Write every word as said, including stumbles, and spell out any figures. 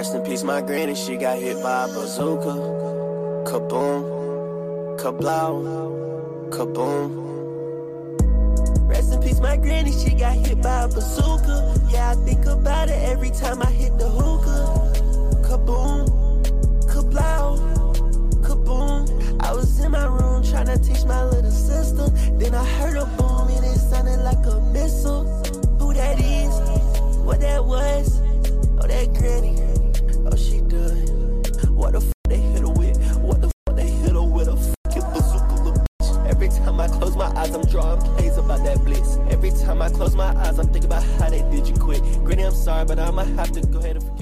Rest in peace, my granny, she got hit by a bazooka. Kaboom, kablow, kaboom. Rest in peace, my granny, she got hit by a bazooka. Yeah, I think about it every time I hit the hookah. Kaboom, kablow, kaboom. I was in my room trying to teach my little sister. Then I heard a boom and it sounded like a missile. Who that is? What that was? Oh, that granny. Oh, she done. What the f*** they hit her with? What the f*** they hit her with? A fucking bazooka, little bitch. Every time I close my eyes, I'm drawing plays about that blitz. Every time I close my eyes, I'm thinking about how they did you quick. Granny, I'm sorry, but I'ma have to go ahead and